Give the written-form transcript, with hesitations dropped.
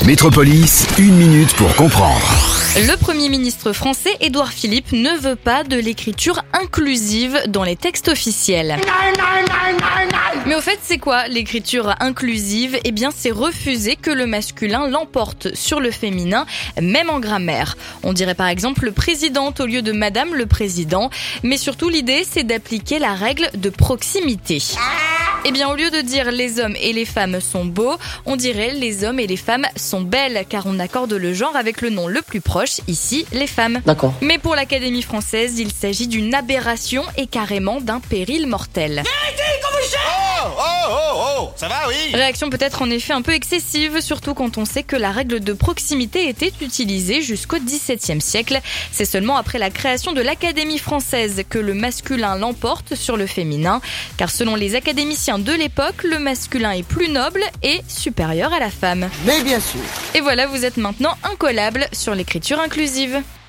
Métropolis, 1 minute pour comprendre. Le Premier ministre français, Édouard Philippe, ne veut pas de l'écriture inclusive dans les textes officiels. Mais au fait, c'est quoi l'écriture inclusive ? Eh bien, c'est refuser que le masculin l'emporte sur le féminin, même en grammaire. On dirait par exemple le président au lieu de madame le président. Mais surtout, l'idée, c'est d'appliquer la règle de proximité. Eh bien, au lieu de dire les hommes et les femmes sont beaux, on dirait les hommes et les femmes sont belles, car on accorde le genre avec le nom le plus proche, ici, les femmes. D'accord. Mais pour l'Académie française, il s'agit d'une aberration et carrément d'un péril mortel. Ça va, oui. Réaction peut-être en effet un peu excessive, surtout quand on sait que la règle de proximité était utilisée jusqu'au XVIIe siècle. C'est seulement après la création de l'Académie française que le masculin l'emporte sur le féminin, car selon les académiciens de l'époque, le masculin est plus noble et supérieur à la femme. Mais bien sûr. Et voilà, vous êtes maintenant incollable sur l'écriture inclusive.